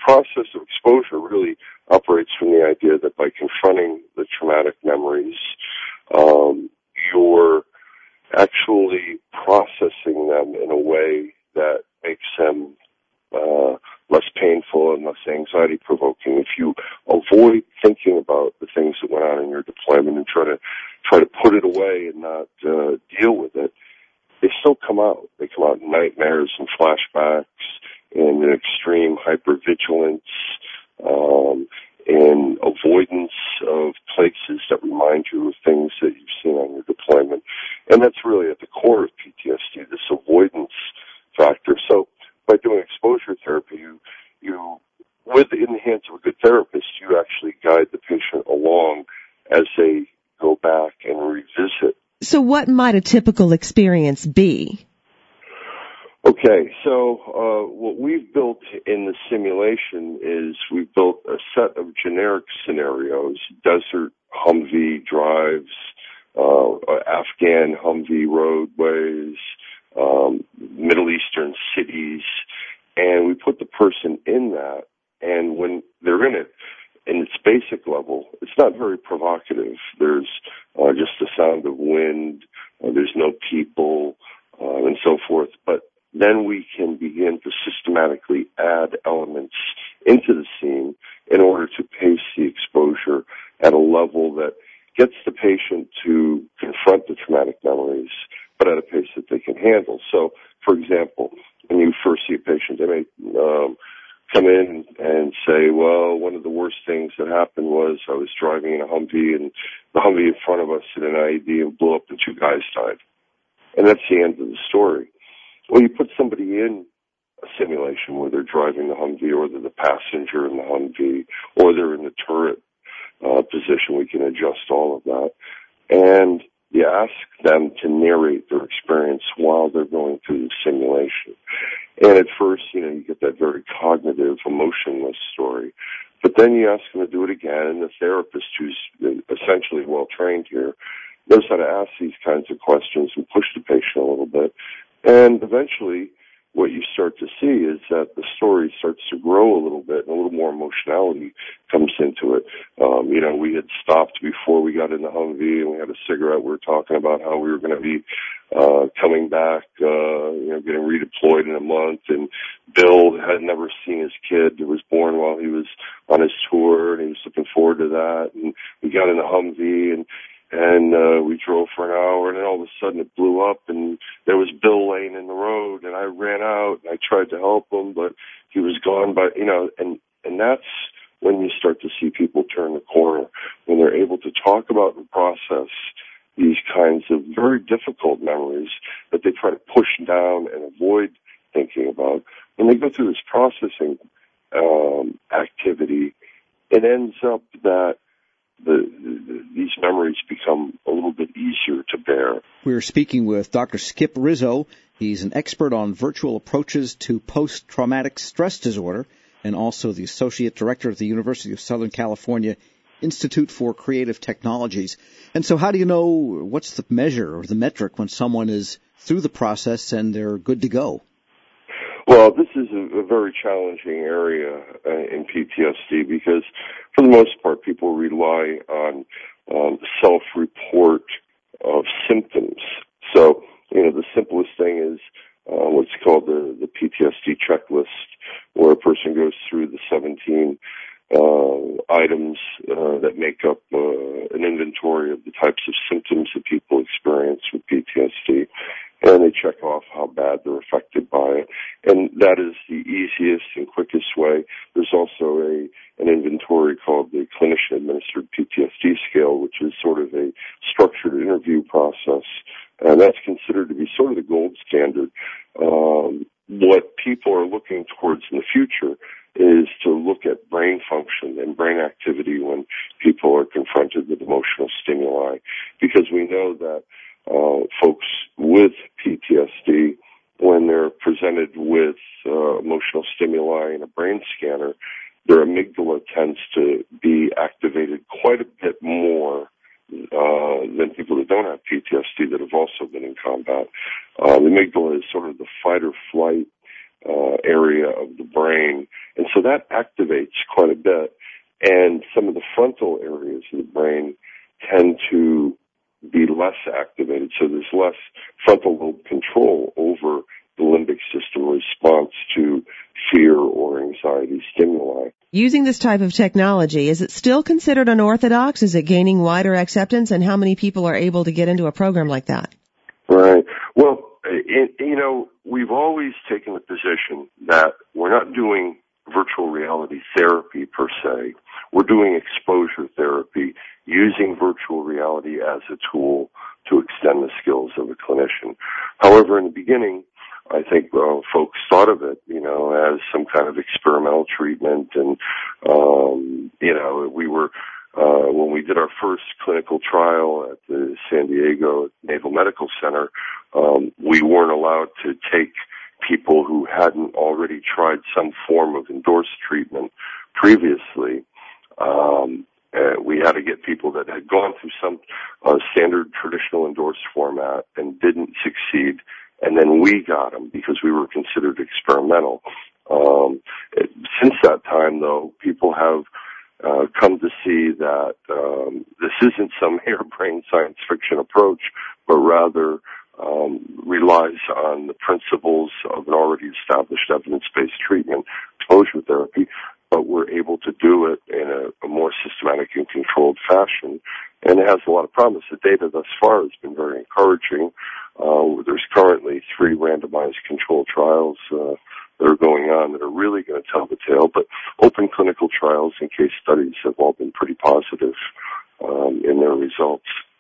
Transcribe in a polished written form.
process of exposure really operates from the idea that by confronting the traumatic memories, you're actually processing them in a way that makes them less painful and less anxiety-provoking. If you avoid thinking about the things that went on in your deployment and try to put it away and not deal with it, they still come out. They come out in nightmares and flashbacks, in an extreme hypervigilance, in avoidance of places that remind you of things that you've seen on your deployment. And that's really at the core of PTSD, this avoidance factor. So by doing exposure therapy, in the hands of a good therapist, you actually guide the patient along as they go back and revisit. So what might a typical experience be? Okay, so what we've built in the simulation is we've built a set of generic scenarios: desert Humvee drives, Afghan Humvee roadways, Middle Eastern cities, and we put the person in that, and when they're in it, in its basic level, it's not very provocative. There's just the sound of wind, there's no people, and so forth, but then we can begin to systematically add elements into the scene in order to pace the exposure at a level that gets the patient to confront the traumatic memories, but at a pace that they can handle. So, for example, when you first see a patient, they may come in and say, well, one of the worst things that happened was I was driving in a Humvee, and the Humvee in front of us hit an IED and blew up and 2 guys died. And that's the end of the story. Well, you put somebody in a simulation where they're driving the Humvee, or they're the passenger in the Humvee, or they're in the turret position. We can adjust all of that. And you ask them to narrate their experience while they're going through the simulation. And at first, you get that very cognitive, emotionless story. But then you ask them to do it again, and the therapist, who's essentially well-trained here, knows how to ask these kinds of questions and push the patient a little bit. And eventually, what you start to see is that the story starts to grow a little bit, and a little more emotionality comes into it. We had stopped before we got in the Humvee, and we had a cigarette. We were talking about how we were going to be coming back, getting redeployed in a month. And Bill had never seen his kid, who was born while he was on his tour, and he was looking forward to that. And we got in the Humvee, and we drove for an hour, and then all of a sudden it blew up, and there was Bill laying in the road, and I ran out, and I tried to help him, but he was gone. But, and that's when you start to see people turn the corner, when they're able to talk about and process these kinds of very difficult memories that they try to push down and avoid thinking about. When they go through this processing activity, it ends up that these memories become a little bit easier to bear. We're speaking with Dr. Skip Rizzo. He's an expert on virtual approaches to post-traumatic stress disorder, and also the Associate Director of the University of Southern California Institute for Creative Technologies. And so how do you know what's the measure or the metric when someone is through the process and they're good to go? Well, this is a very challenging area in PTSD because, for the most part, people rely on self-report of symptoms. So, the simplest thing is what's called the PTSD checklist, where a person goes through the 17 items that make up an inventory of the types of symptoms that people experience with PTSD. And they check off how bad they're affected by it. And that is the easiest and quickest way. There's also an inventory called the Clinician-Administered PTSD Scale, which is sort of a structured interview process. And that's considered to be sort of the gold standard. What people are looking towards in the future is to look at brain function and brain activity when people are confronted with emotional stimuli, because we know that folks with PTSD, when they're presented with emotional stimuli in a brain scanner, their amygdala tends to be activated quite a bit more than people that don't have PTSD that have also been in combat. The amygdala is sort of the fight or flight area of the brain, And so that activates quite a bit. And some of the frontal areas of the brain tend to be less activated. So there's less frontal lobe control over the limbic system response to fear or anxiety stimuli. Using this type of technology, is it still considered unorthodox? Is it gaining wider acceptance? And how many people are able to get into a program like that? Right. Well, we've always taken the position that we're not doing virtual reality therapy per se. We're doing exposure therapy using virtual reality as a tool to extend the skills of a clinician. However, in the beginning, I think folks thought of it, as some kind of experimental treatment, and we were when we did our first clinical trial at the San Diego Naval Medical Center, we weren't allowed to take people who hadn't already tried some form of endorsed treatment previously. We had to get people that had gone through some standard traditional endorsed format and didn't succeed, and then we got them because we were considered experimental. Since that time, though, people have come to see that this isn't some harebrained science fiction approach, but rather relies on the principles of an already established evidence-based treatment, exposure therapy, but we're able to do it in a more systematic and controlled fashion, and it has a lot of promise. The data thus far has been very encouraging. There's currently 3 randomized controlled trials that are going on that are really going to tell the tale, but open clinical trials and case studies have all been pretty positive in their results.